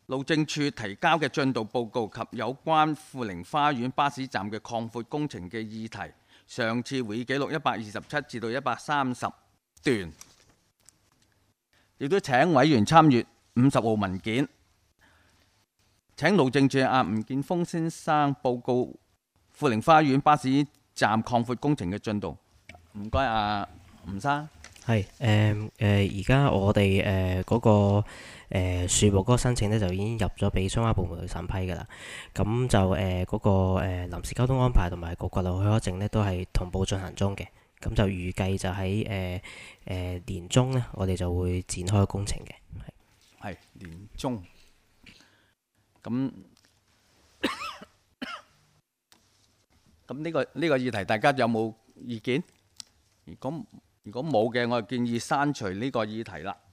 路政署提交嘅進度報告及有關富寧花園巴士站嘅擴闊工程嘅議題，上次會議記錄127至到130段，亦都請委員參閱50號文件。請路政署吳建峰先生報告富寧花園巴士站擴闊工程嘅進度。唔該，吳生。 係而家我哋嗰個樹木嗰個申請咧就已經入咗俾相關部門去審批㗎啦。咁就嗰個臨時交通安排同埋個掘路許可證咧都係同步進行中嘅。咁就預計就喺年中咧，我哋就會展開工程嘅。 係年中。咁呢個議題，大家有冇意見？如果冇嘅，我就建議刪除呢個議題啦。